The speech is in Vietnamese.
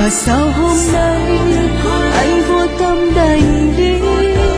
sao hôm nay anh vô tâm đành đi.